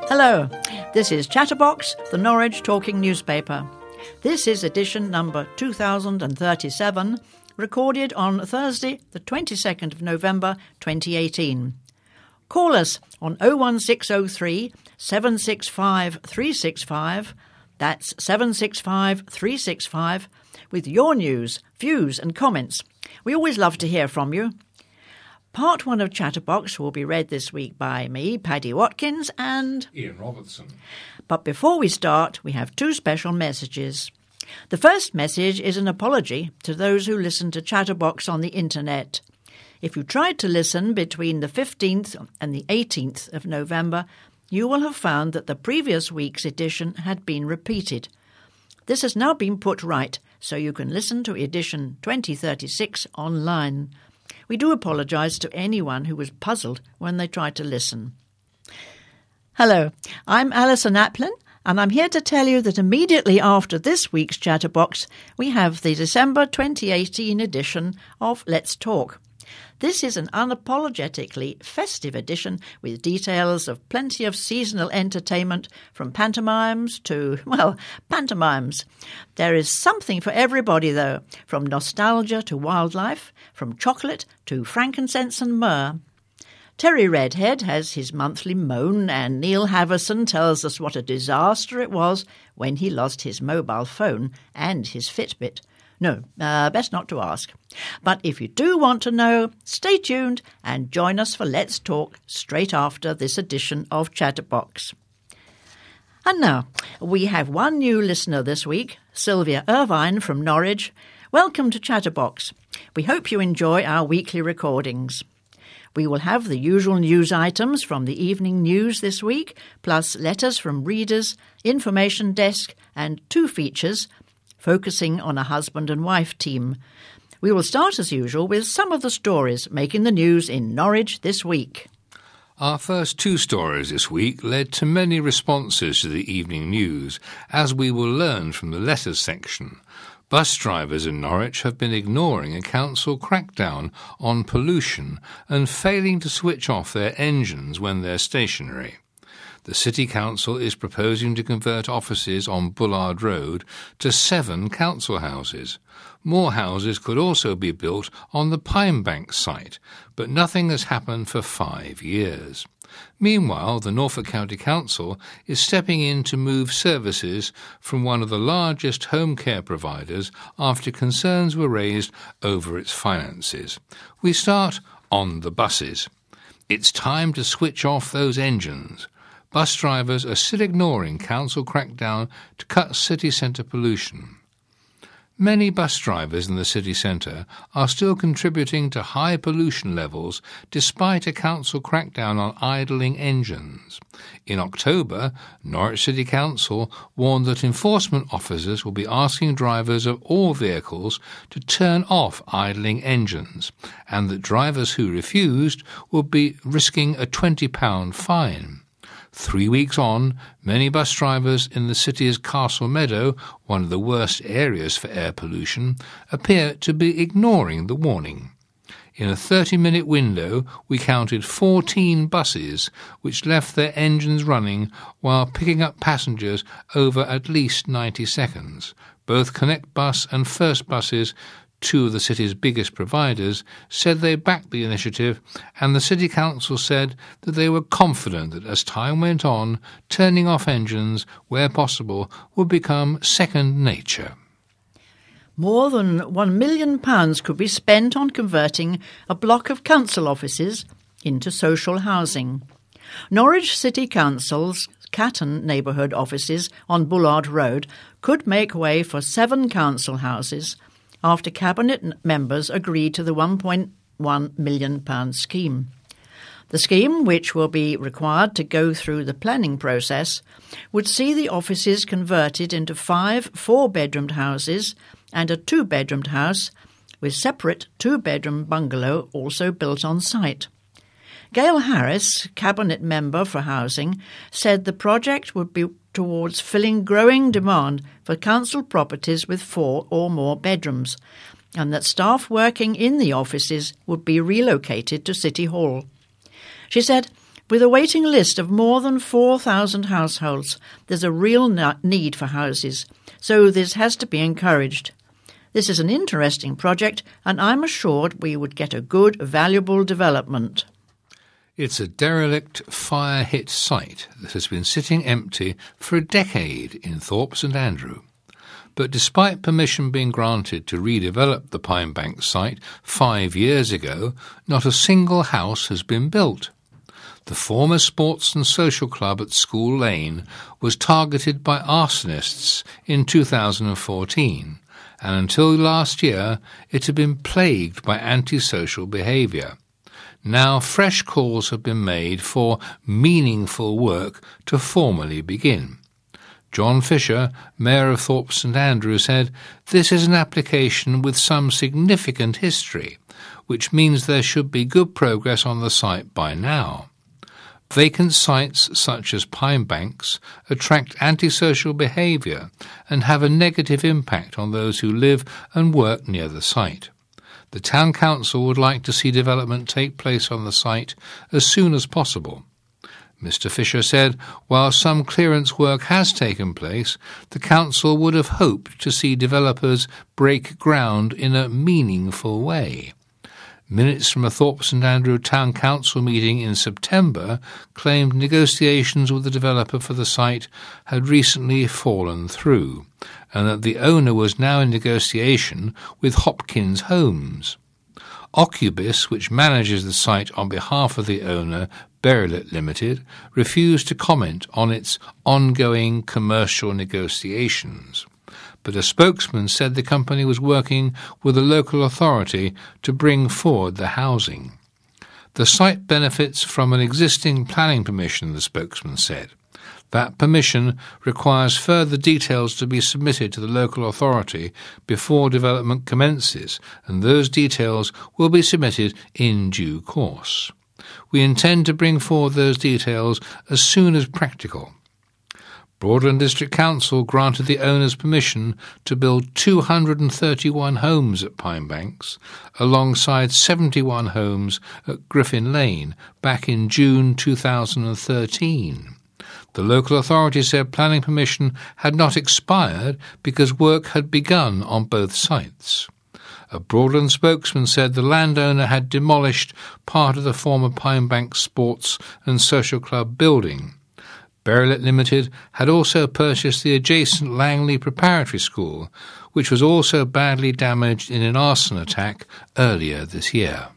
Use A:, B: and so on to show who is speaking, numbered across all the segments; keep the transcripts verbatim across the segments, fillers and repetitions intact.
A: Hello, this is Chatterbox, the Norwich Talking Newspaper. This is edition number two thousand thirty-seven, recorded on Thursday, the twenty-second of November, twenty eighteen. Call us on oh one six oh three, seven six five, three six five, that's seven six five, three six five, with your news, views and comments. We always love to hear from you. Part one of Chatterbox will be read this week by me, Paddy Watkins, and
B: Ian Robertson.
A: But before we start, we have two special messages. The first message is an apology to those who listen to Chatterbox on the internet. If you tried to listen between the fifteenth and the eighteenth of November, you will have found that the previous week's edition had been repeated. This has now been put right, so you can listen to edition twenty thirty-six online. We do apologise to anyone who was puzzled when they tried to listen. Hello, I'm Alison Aplin, and I'm here to tell you that immediately after this week's Chatterbox, we have the December twenty eighteen edition of Let's Talk. This is an unapologetically festive edition with details of plenty of seasonal entertainment, from pantomimes to, well, pantomimes. There is something for everybody, though, from nostalgia to wildlife, from chocolate to frankincense and myrrh. Terry Redhead has his monthly moan, and Neil Haverson tells us what a disaster it was when he lost his mobile phone and his Fitbit. No, uh, best not to ask. But if you do want to know, stay tuned and join us for Let's Talk straight after this edition of Chatterbox. And now, we have one new listener this week, Sylvia Irvine from Norwich. Welcome to Chatterbox. We hope you enjoy our weekly recordings. We will have the usual news items from the evening news this week, plus letters from readers, information desk, and two features focusing on a husband and wife team. We will start as usual with some of the stories making the news in Norwich this week.
B: Our first two stories this week led to many responses to the evening news, as we will learn from the letters section. Bus drivers in Norwich have been ignoring a council crackdown on pollution and failing to switch off their engines when they're stationary. The City Council is proposing to convert offices on Bullard Road to seven council houses. More houses could also be built on the Pinebank site, but nothing has happened for five years. Meanwhile, the Norfolk County Council is stepping in to move services from one of the largest home care providers after concerns were raised over its finances. We start on the buses. It's time to switch off those engines. Bus drivers are still ignoring council crackdown to cut city centre pollution. Many bus drivers in the city centre are still contributing to high pollution levels despite a council crackdown on idling engines. In October, Norwich City Council warned that enforcement officers will be asking drivers of all vehicles to turn off idling engines, and that drivers who refused would be risking a twenty pound fine. Three weeks on, many bus drivers in the city's Castle Meadow, one of the worst areas for air pollution, appear to be ignoring the warning. In a thirty-minute window, we counted fourteen buses which left their engines running while picking up passengers over at least ninety seconds. Both Connect Bus and First Buses, two of the city's biggest providers, said they backed the initiative, and the City Council said that they were confident that as time went on, turning off engines where possible would become second nature.
A: More than one million pounds could be spent on converting a block of council offices into social housing. Norwich City Council's Catton neighbourhood offices on Bullard Road could make way for seven council houses after Cabinet members agreed to the one point one million pounds scheme. The scheme, which will be required to go through the planning process, would see the offices converted into five four-bedroomed houses and a two-bedroomed house, with separate two-bedroom bungalow also built on site. Gail Harris, Cabinet member for Housing, said the project would be towards filling growing demand for council properties with four or more bedrooms, and that staff working in the offices would be relocated to City Hall. She said, With a waiting list of more than four thousand households, there's a real need for houses, so this has to be encouraged. This is an interesting project, and I'm assured we would get a good, valuable development.
B: It's a derelict, fire-hit site that has been sitting empty for a decade in Thorpe St Andrew. But despite permission being granted to redevelop the Pine Bank site five years ago, not a single house has been built. The former sports and social club at School Lane was targeted by arsonists in two thousand fourteen, and until last year it had been plagued by antisocial behaviour. Now fresh calls have been made for meaningful work to formally begin. John Fisher, Mayor of Thorpe St Andrew, said, "This is an application with some significant history, which means there should be good progress on the site by now. Vacant sites such as Pine Banks attract antisocial behaviour and have a negative impact on those who live and work near the site. The Town Council would like to see development take place on the site as soon as possible." Mister Fisher said, while some clearance work has taken place, the council would have hoped to see developers break ground in a meaningful way. Minutes from a Thorpe St Andrew Town Council meeting in September claimed negotiations with the developer for the site had recently fallen through, and that the owner was now in negotiation with Hopkins Homes. Occubis, which manages the site on behalf of the owner, Berilit Limited, refused to comment on its ongoing commercial negotiations. But a spokesman said the company was working with a local authority to bring forward the housing. The site benefits from an existing planning permission, the spokesman said. That permission requires further details to be submitted to the local authority before development commences, and those details will be submitted in due course. We intend to bring forward those details as soon as practical. Broadland District Council granted the owners permission to build two hundred thirty-one homes at Pine Banks, alongside seventy-one homes at Griffin Lane, back in June two thousand thirteen. The local authority said planning permission had not expired because work had begun on both sites. A Broadland spokesman said the landowner had demolished part of the former Pine Bank Sports and Social Club building. Berilit Limited had also purchased the adjacent Langley Preparatory School, which was also badly damaged in an arson attack earlier this year.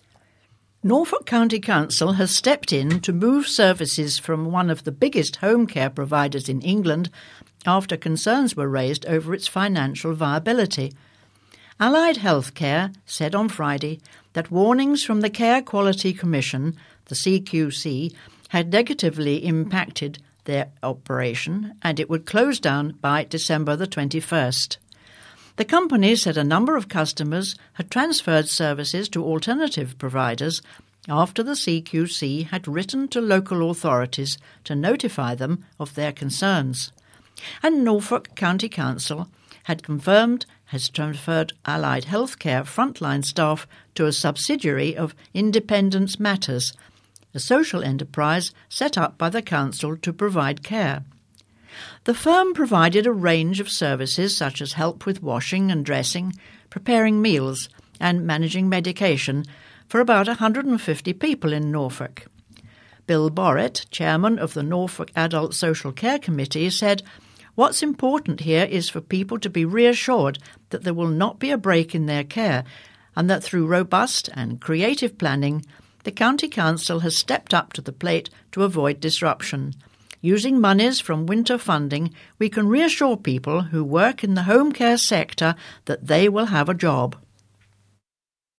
A: Norfolk County Council has stepped in to move services from one of the biggest home care providers in England after concerns were raised over its financial viability. Allied Healthcare said on Friday that warnings from the Care Quality Commission, the C Q C, had negatively impacted their operation and it would close down by December the twenty-first. The company said a number of customers had transferred services to alternative providers after the C Q C had written to local authorities to notify them of their concerns. And Norfolk County Council had confirmed has transferred Allied Healthcare frontline staff to a subsidiary of Independence Matters, a social enterprise set up by the council to provide care. The firm provided a range of services such as help with washing and dressing, preparing meals, and managing medication for about one hundred fifty people in Norfolk. Bill Borrett, chairman of the Norfolk Adult Social Care Committee, said, "What's important here is for people to be reassured that there will not be a break in their care and that through robust and creative planning, the County Council has stepped up to the plate to avoid disruption. Using monies from winter funding, we can reassure people who work in the home care sector that they will have a job."